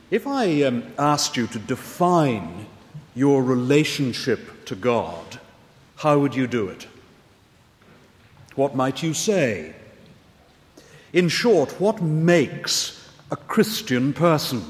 If I asked you to define your relationship to God, how would you do it? What might you say? In short, what makes a Christian person?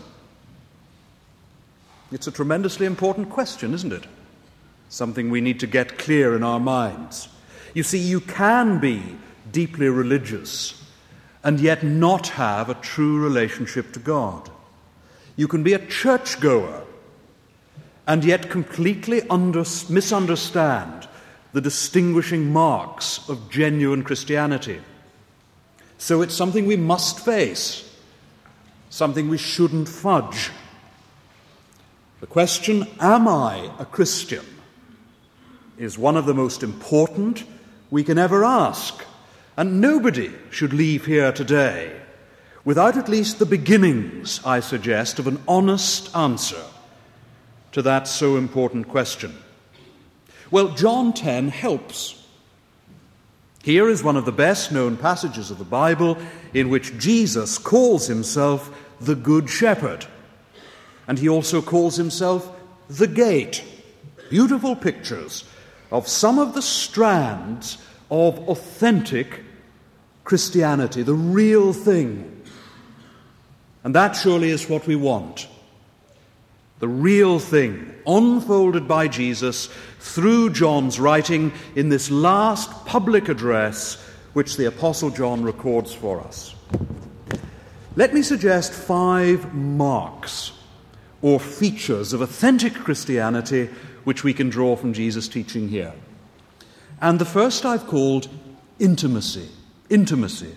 It's a tremendously important question, isn't it? Something we need to get clear in our minds. You see, you can be deeply religious and yet not have a true relationship to God. You can be a churchgoer and yet completely misunderstand the distinguishing marks of genuine Christianity. So it's something we must face, something we shouldn't fudge. The question, am I a Christian, is one of the most important we can ever ask. And nobody should leave here today without at least the beginnings, I suggest, of an honest answer to that so important question. Well, John 10 helps. Here is one of the best-known passages of the Bible in which Jesus calls himself the Good Shepherd. And he also calls himself the Gate. Beautiful pictures of some of the strands of authentic Christianity, the real thing. And that surely is what we want. The real thing, unfolded by Jesus through John's writing in this last public address which the Apostle John records for us. Let me suggest 5 marks or features of authentic Christianity which we can draw from Jesus' teaching here. And the first I've called intimacy. Intimacy.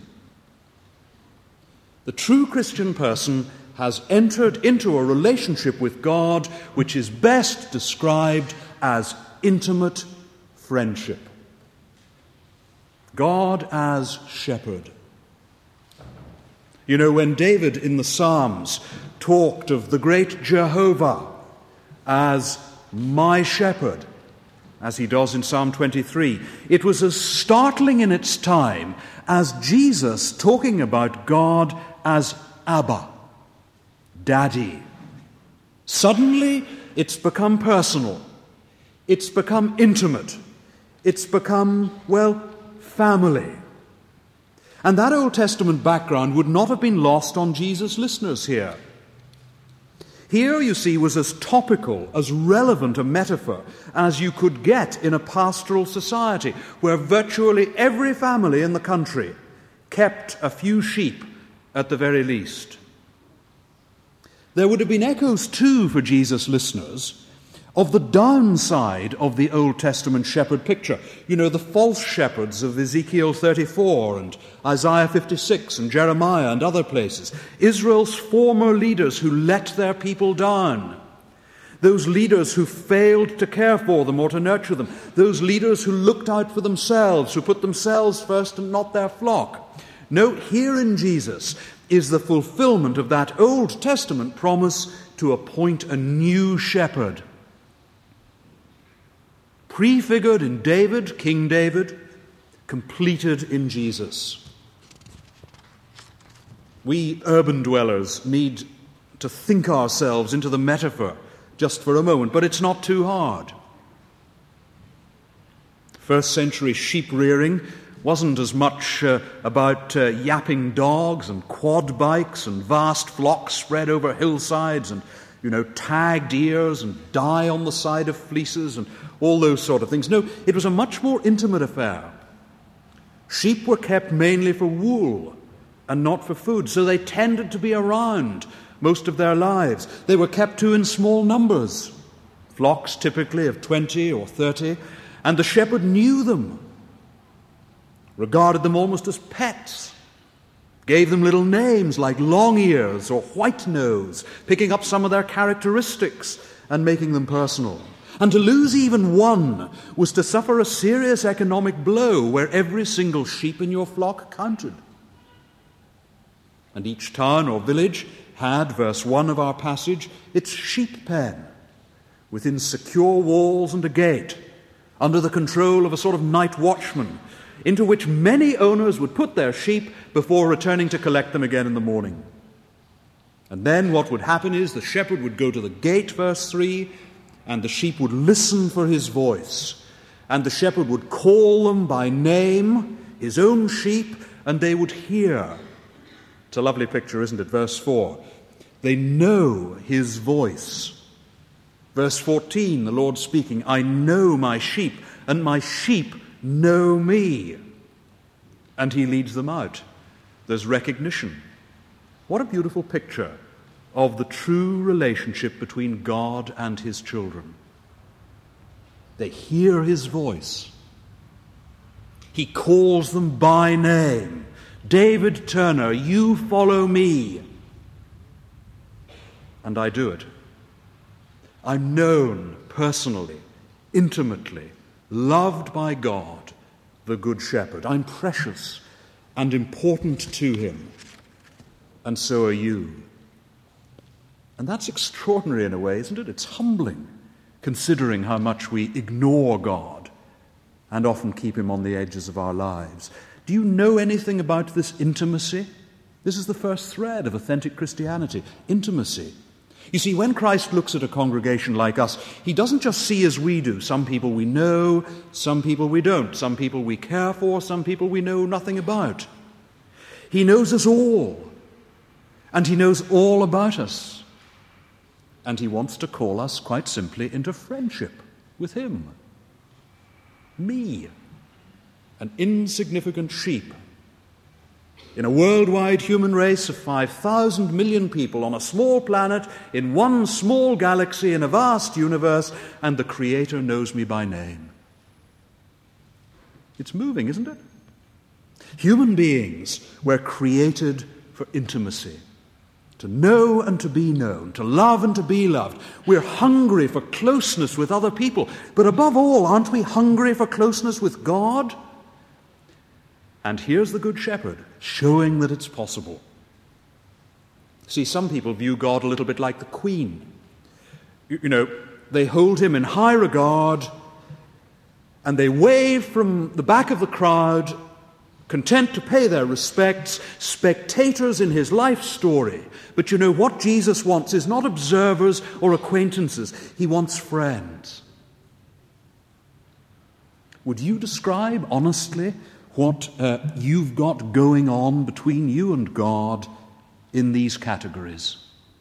The true Christian person has entered into a relationship with God which is best described as intimate friendship. God as shepherd. You know, when David in the Psalms talked of the great Jehovah as my shepherd, as he does in Psalm 23, it was as startling in its time as Jesus talking about God as Abba, Daddy. Suddenly, it's become personal. It's become intimate. It's become, well, family. And that Old Testament background would not have been lost on Jesus' listeners here. Here, you see, was as topical, as relevant a metaphor as you could get in a pastoral society where virtually every family in the country kept a few sheep at the very least. There would have been echoes, too, for Jesus' listeners of the downside of the Old Testament shepherd picture. You know, the false shepherds of Ezekiel 34 and Isaiah 56 and Jeremiah and other places. Israel's former leaders who let their people down. Those leaders who failed to care for them or to nurture them. Those leaders who looked out for themselves, who put themselves first and not their flock. No, here in Jesus is the fulfillment of that Old Testament promise to appoint a new shepherd. Prefigured in David, King David, completed in Jesus. We urban dwellers need to think ourselves into the metaphor just for a moment, but it's not too hard. First century sheep rearing wasn't as much about yapping dogs and quad bikes and vast flocks spread over hillsides and, tagged ears and dye on the side of fleeces and all those sort of things. No, it was a much more intimate affair. Sheep were kept mainly for wool and not for food, so they tended to be around most of their lives. They were kept too in small numbers, flocks typically of 20 or 30, and the shepherd knew them, regarded them almost as pets, gave them little names like Long Ears or White Nose, picking up some of their characteristics and making them personal. And to lose even one was to suffer a serious economic blow where every single sheep in your flock counted. And each town or village had, verse 1 of our passage, its sheep pen, within secure walls and a gate, under the control of a sort of night watchman, into which many owners would put their sheep before returning to collect them again in the morning. And then what would happen is the shepherd would go to the gate, verse 3, and the sheep would listen for his voice. And the shepherd would call them by name, his own sheep, and they would hear. It's a lovely picture, isn't it? Verse 4. They know his voice. Verse 14, the Lord speaking, I know my sheep, and my sheep know me. And he leads them out. There's recognition. What a beautiful picture of the true relationship between God and his children. They hear his voice. He calls them by name. David Turner, you follow me. And I do it. I'm known personally, intimately, loved by God, the Good Shepherd. I'm precious and important to him. And so are you. And that's extraordinary in a way, isn't it? It's humbling, considering how much we ignore God and often keep him on the edges of our lives. Do you know anything about this intimacy? This is the first thread of authentic Christianity, intimacy. You see, when Christ looks at a congregation like us, he doesn't just see as we do. Some people we know, some people we don't. Some people we care for, some people we know nothing about. He knows us all. And he knows all about us. And he wants to call us, quite simply, into friendship with him. Me, an insignificant sheep, in a worldwide human race of 5,000 million people on a small planet, in one small galaxy, in a vast universe, and the Creator knows me by name. It's moving, isn't it? Human beings were created for intimacy. To know and to be known, to love and to be loved. We're hungry for closeness with other people. But above all, aren't we hungry for closeness with God? And here's the Good Shepherd, showing that it's possible. See, some people view God a little bit like the Queen. You know, they hold him in high regard, and they wave from the back of the crowd, content to pay their respects, spectators in his life story. But you know, what Jesus wants is not observers or acquaintances. He wants friends. Would you describe honestly what you've got going on between you and God in these categories?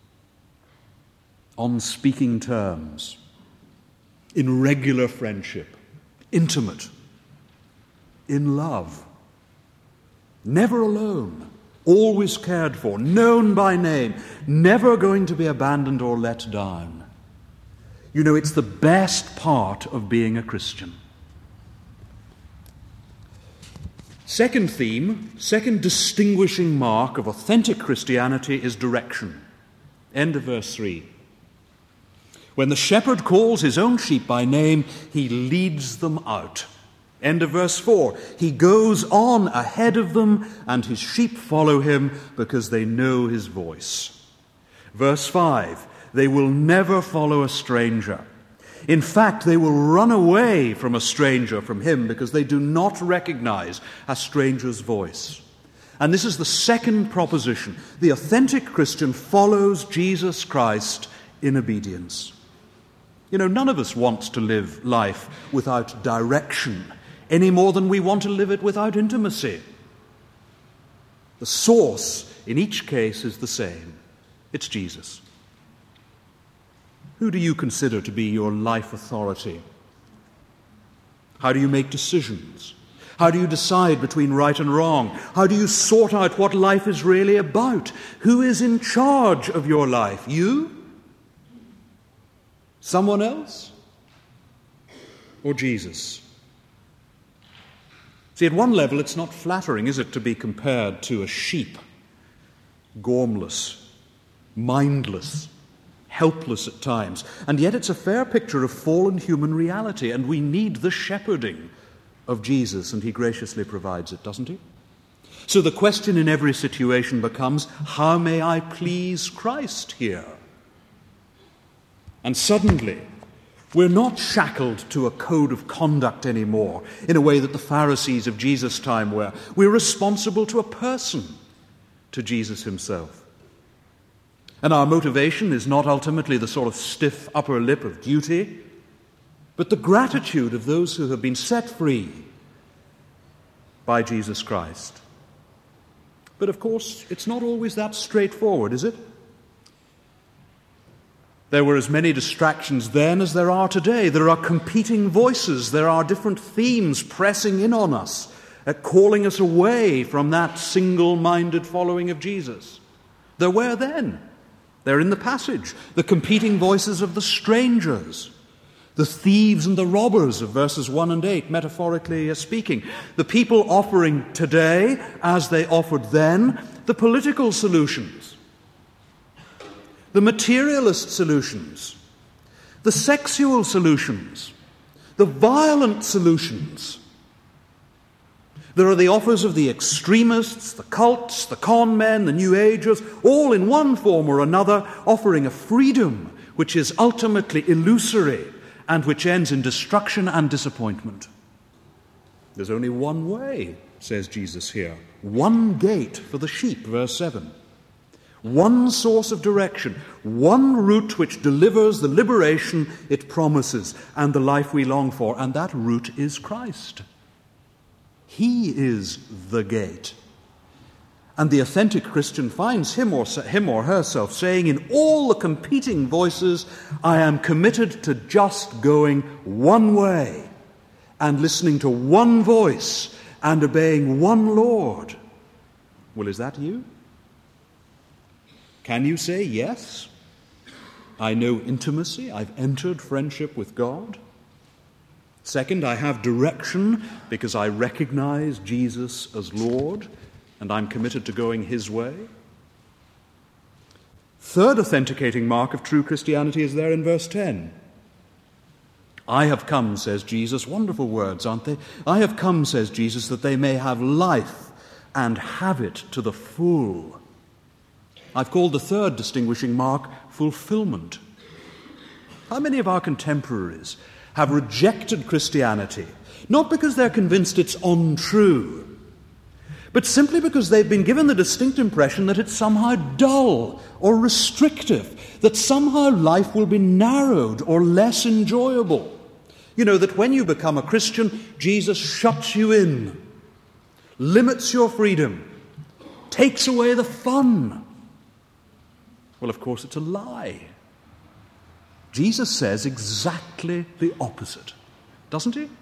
On speaking terms, in regular friendship, intimate, in love, never alone, always cared for, known by name, never going to be abandoned or let down. You know, it's the best part of being a Christian. Second theme, second distinguishing mark of authentic Christianity is direction. End of verse 3. When the shepherd calls his own sheep by name, he leads them out. End of verse 4. He goes on ahead of them, and his sheep follow him because they know his voice. Verse 5. They will never follow a stranger. In fact, they will run away from a stranger, from him, because they do not recognize a stranger's voice. And this is the second proposition. The authentic Christian follows Jesus Christ in obedience. You know, none of us wants to live life without direction, any more than we want to live it without intimacy. The source in each case is the same. It's Jesus. Who do you consider to be your life authority? How do you make decisions? How do you decide between right and wrong? How do you sort out what life is really about? Who is in charge of your life? You? Someone else? Or Jesus? See, at one level, it's not flattering, is it, to be compared to a sheep, gormless, mindless, helpless at times. And yet it's a fair picture of fallen human reality, and we need the shepherding of Jesus, and he graciously provides it, doesn't he? So the question in every situation becomes, how may I please Christ here? And suddenly, we're not shackled to a code of conduct anymore in a way that the Pharisees of Jesus' time were. We're responsible to a person, to Jesus himself. And our motivation is not ultimately the sort of stiff upper lip of duty, but the gratitude of those who have been set free by Jesus Christ. But of course, it's not always that straightforward, is it? There were as many distractions then as there are today. There are competing voices. There are different themes pressing in on us, calling us away from that single-minded following of Jesus. There were then. They're in the passage. The competing voices of the strangers, the thieves and the robbers of verses 1 and 8, metaphorically speaking. The people offering today, as they offered then, the political solutions, the materialist solutions, the sexual solutions, the violent solutions. There are the offers of the extremists, the cults, the con men, the New Agers, all in one form or another offering a freedom which is ultimately illusory and which ends in destruction and disappointment. There's only one way, says Jesus here. One gate for the sheep, verse 7. One source of direction, one route which delivers the liberation it promises and the life we long for, and that route is Christ. He is the gate. And the authentic Christian finds him or herself saying in all the competing voices, I am committed to just going one way and listening to one voice and obeying one Lord. Well, is that you? Can you say, yes, I know intimacy, I've entered friendship with God? Second, I have direction because I recognize Jesus as Lord and I'm committed to going his way. Third authenticating mark of true Christianity is there in verse 10. I have come, says Jesus, wonderful words, aren't they? I have come, says Jesus, that they may have life and have it to the full. I've called the third distinguishing mark fulfillment. How many of our contemporaries have rejected Christianity, not because they're convinced it's untrue, but simply because they've been given the distinct impression that it's somehow dull or restrictive, that somehow life will be narrowed or less enjoyable. You know, that when you become a Christian, Jesus shuts you in, limits your freedom, takes away the fun. Well, of course, it's a lie. Jesus says exactly the opposite, doesn't he?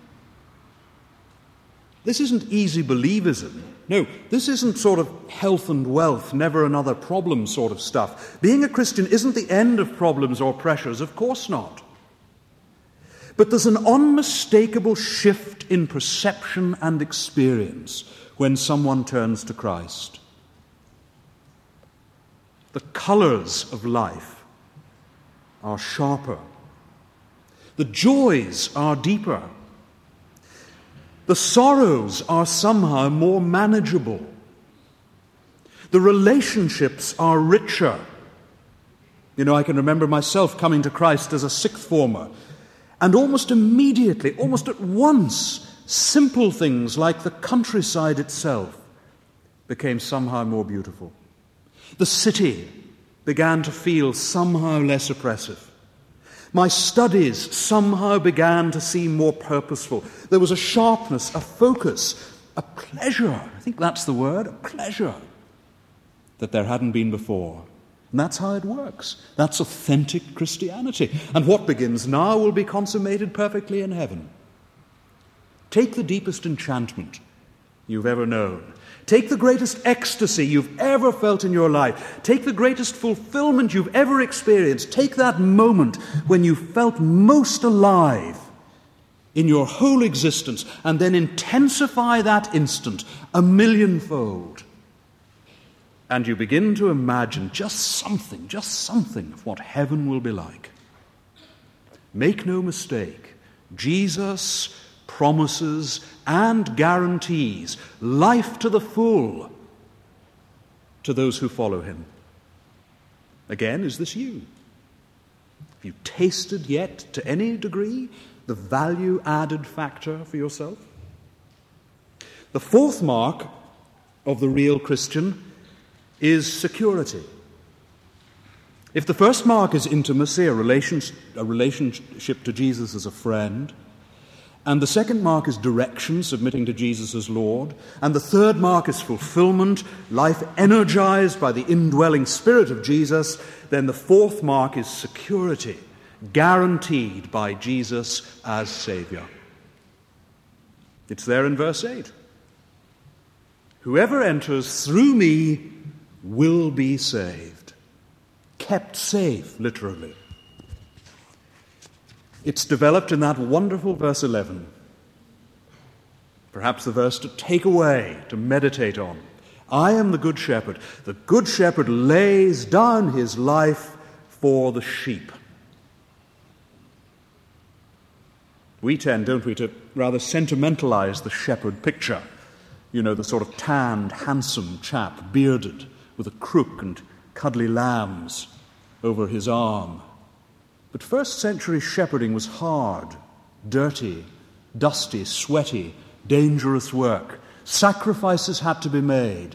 This isn't easy believism. No, this isn't sort of health and wealth, never another problem sort of stuff. Being a Christian isn't the end of problems or pressures, of course not. But there's an unmistakable shift in perception and experience when someone turns to Christ. The colors of life are sharper. The joys are deeper. The sorrows are somehow more manageable. The relationships are richer. You know, I can remember myself coming to Christ as a sixth former, and almost immediately, almost at once, simple things like the countryside itself became somehow more beautiful. The city began to feel somehow less oppressive. My studies somehow began to seem more purposeful. There was a sharpness, a focus, a pleasure, I think that's the word, a pleasure that there hadn't been before. And that's how it works. That's authentic Christianity. And what begins now will be consummated perfectly in heaven. Take the deepest enchantment you've ever known. Take the greatest ecstasy you've ever felt in your life. Take the greatest fulfillment you've ever experienced. Take that moment when you felt most alive in your whole existence, and then intensify that instant a millionfold. And you begin to imagine just something of what heaven will be like. Make no mistake, Jesus promises and guarantees life to the full to those who follow him. Again, is this you? Have you tasted yet, to any degree, the value-added factor for yourself? The fourth mark of the real Christian is security. If the first mark is intimacy, a relationship to Jesus as a friend, and the second mark is direction, submitting to Jesus as Lord, and the third mark is fulfillment, life energized by the indwelling Spirit of Jesus, then the fourth mark is security, guaranteed by Jesus as Savior. It's there in verse 8. Whoever enters through me will be saved. Kept safe, literally. It's developed in that wonderful verse 11. Perhaps the verse to take away, to meditate on. I am the good shepherd. The good shepherd lays down his life for the sheep. We tend, don't we, to rather sentimentalize the shepherd picture. You know, the sort of tanned, handsome chap, bearded, with a crook and cuddly lambs over his arm. But first century shepherding was hard, dirty, dusty, sweaty, dangerous work. Sacrifices had to be made.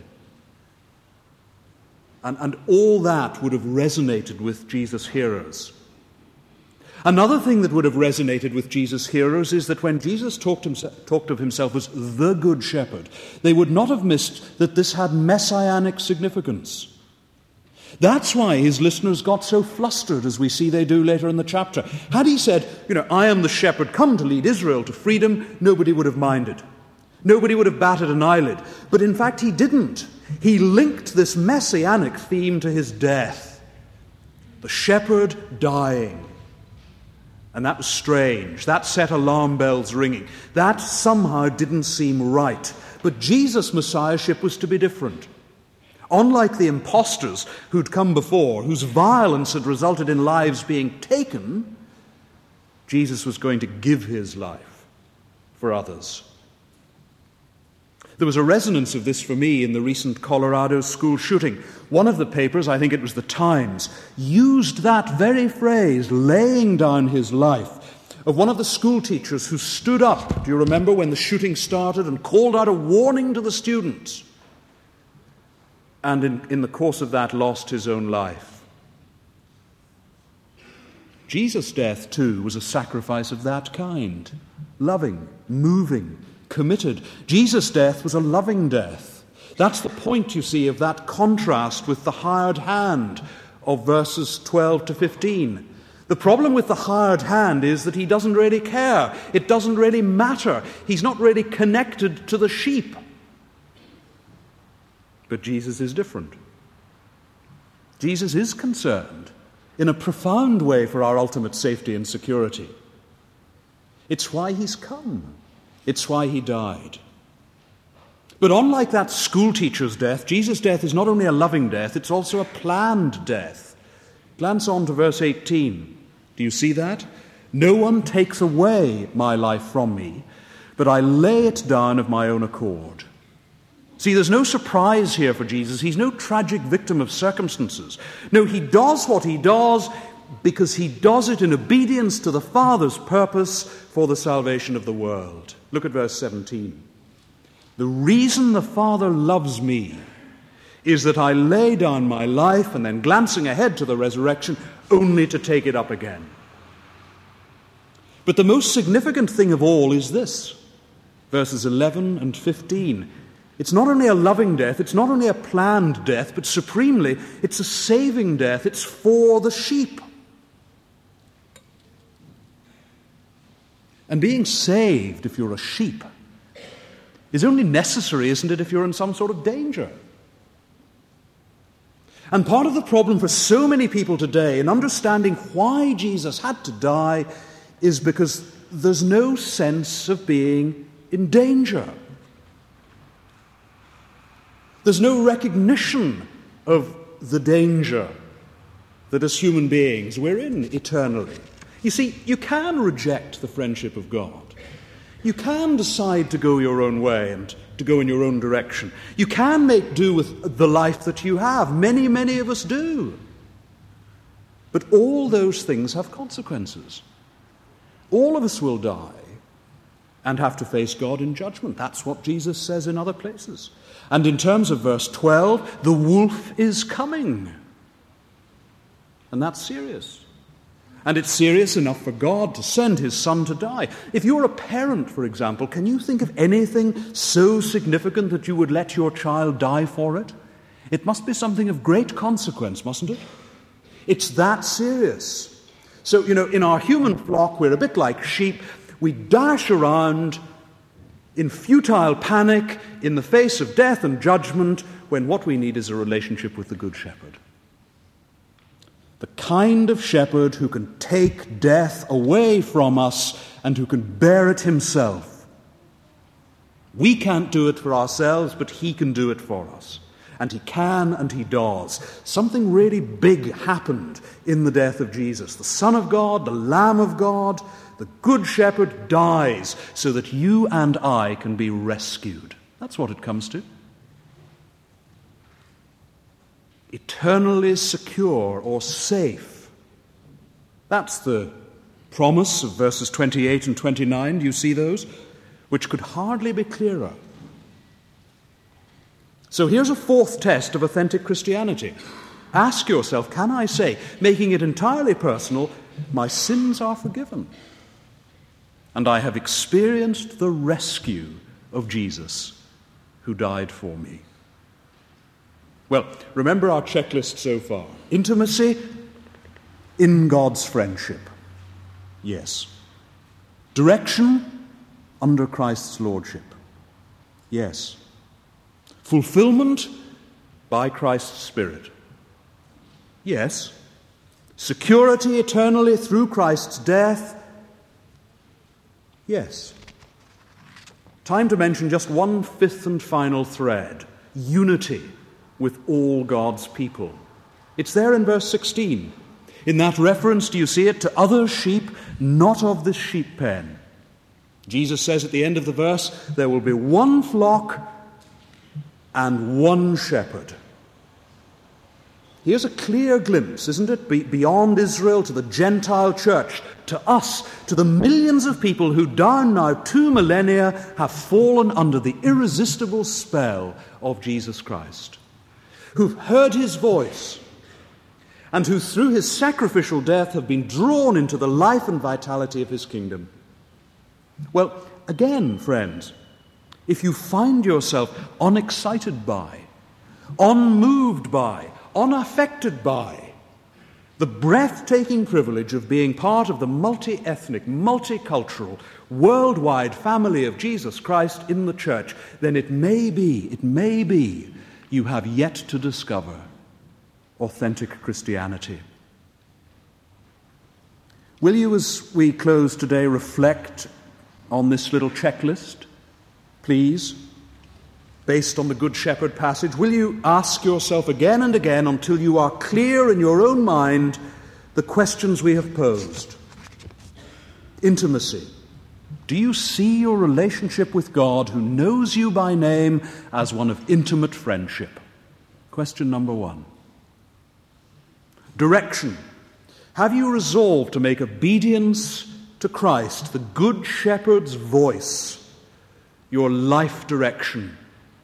And all that would have resonated with Jesus' hearers. Another thing that would have resonated with Jesus' hearers is that when Jesus talked of himself as the Good Shepherd, they would not have missed that this had messianic significance. That's why his listeners got so flustered, as we see they do later in the chapter. Had he said, I am the shepherd, come to lead Israel to freedom, nobody would have minded. Nobody would have batted an eyelid. But in fact, he didn't. He linked this messianic theme to his death. The shepherd dying. And that was strange. That set alarm bells ringing. That somehow didn't seem right. But Jesus' messiahship was to be different. Unlike the impostors who'd come before, whose violence had resulted in lives being taken, Jesus was going to give his life for others. There was a resonance of this for me in the recent Colorado school shooting. One of the papers, I think it was the Times, used that very phrase, laying down his life, of one of the school teachers who stood up, do you remember, when the shooting started, and called out a warning to the students, and in the course of that lost his own life. Jesus' death, too, was a sacrifice of that kind, loving, moving, committed. Jesus' death was a loving death. That's the point, you see, of that contrast with the hired hand of verses 12 to 15. The problem with the hired hand is that he doesn't really care. It doesn't really matter. He's not really connected to the sheep. But Jesus is different. Jesus is concerned in a profound way for our ultimate safety and security. It's why he's come. It's why he died. But unlike that schoolteacher's death, Jesus' death is not only a loving death, it's also a planned death. Glance on to verse 18. Do you see that? No one takes away my life from me, but I lay it down of my own accord. See, there's no surprise here for Jesus. He's no tragic victim of circumstances. No, he does what he does because he does it in obedience to the Father's purpose for the salvation of the world. Look at verse 17. The reason the Father loves me is that I lay down my life, and then glancing ahead to the resurrection, only to take it up again. But the most significant thing of all is this, verses 11 and 15. It's not only a loving death, it's not only a planned death, but supremely, it's a saving death. It's for the sheep. And being saved, if you're a sheep, is only necessary, isn't it, if you're in some sort of danger? And part of the problem for so many people today in understanding why Jesus had to die is because there's no sense of being in danger. There's no recognition of the danger that as human beings we're in eternally. You see, you can reject the friendship of God. You can decide to go your own way and to go in your own direction. You can make do with the life that you have. Many, many of us do. But all those things have consequences. All of us will die and have to face God in judgment. That's what Jesus says in other places. And in terms of verse 12, the wolf is coming. And that's serious. And it's serious enough for God to send his Son to die. If you're a parent, for example, can you think of anything so significant that you would let your child die for it? It must be something of great consequence, mustn't it? It's that serious. So, in our human flock, we're a bit like sheep. We dash around in futile panic in the face of death and judgment when what we need is a relationship with the Good Shepherd. The kind of shepherd who can take death away from us and who can bear it himself. We can't do it for ourselves, but he can do it for us. And he can and he does. Something really big happened in the death of Jesus. The Son of God, the Lamb of God, the Good Shepherd dies so that you and I can be rescued. That's what it comes to. Eternally secure or safe. That's the promise of verses 28 and 29. Do you see those? Which could hardly be clearer. So here's a fourth test of authentic Christianity. Ask yourself, can I say, making it entirely personal, my sins are forgiven? And I have experienced the rescue of Jesus, who died for me. Well, remember our checklist so far. Intimacy in God's friendship. Yes. Direction under Christ's lordship. Yes. Fulfillment by Christ's Spirit. Yes. Security eternally through Christ's death. Yes. Time to mention just one fifth and final thread. Unity with all God's people. It's there in verse 16. In that reference, do you see it? To other sheep, not of this sheep pen. Jesus says at the end of the verse, there will be one flock and one shepherd. Here's a clear glimpse, isn't it? Beyond Israel, to the Gentile church, to us, to the millions of people who down now 2 millennia have fallen under the irresistible spell of Jesus Christ, who've heard his voice, and who through his sacrificial death have been drawn into the life and vitality of his kingdom. Well, again, friends, if you find yourself unexcited by, unmoved by, unaffected by the breathtaking privilege of being part of the multi-ethnic, multicultural, worldwide family of Jesus Christ in the church, then it may be you have yet to discover authentic Christianity. Will you, as we close today, reflect on this little checklist, please? Based on the Good Shepherd passage, will you ask yourself again and again until you are clear in your own mind the questions we have posed? Intimacy. Do you see your relationship with God, who knows you by name, as one of intimate friendship? Question number 1. Direction. Have you resolved to make obedience to Christ, the Good Shepherd's voice, your life direction?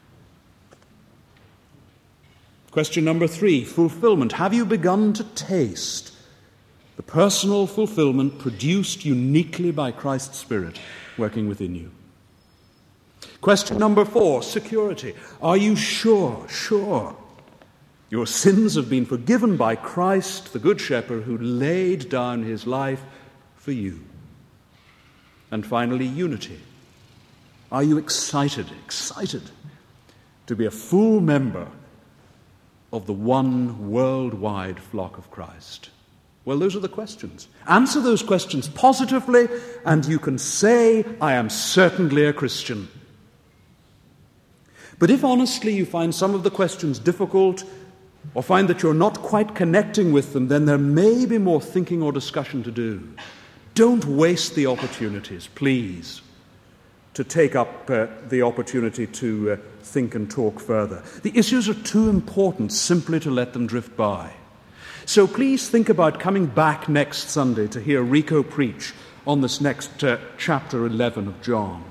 Question number 3, fulfillment. Have you begun to taste the personal fulfillment produced uniquely by Christ's Spirit working within you? Question number 4, security. Are you sure your sins have been forgiven by Christ, the Good Shepherd, who laid down his life for you? And finally, unity. Are you excited to be a full member of the one worldwide flock of Christ? Well, those are the questions. Answer those questions positively, and you can say, I am certainly a Christian. But if honestly you find some of the questions difficult, or find that you're not quite connecting with them, then there may be more thinking or discussion to do. Don't waste the opportunities, please, to take up the opportunity to think and talk further. The issues are too important simply to let them drift by. So please think about coming back next Sunday to hear Rico preach on this next chapter 11 of John.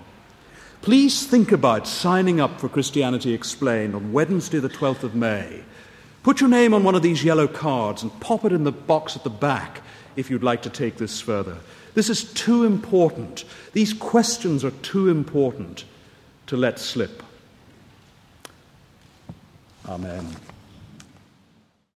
Please think about signing up for Christianity Explained on Wednesday the 12th of May Put your name on one of these yellow cards and pop it in the box at the back if you'd like to take this further. This is too important. These questions are too important to let slip. Amen.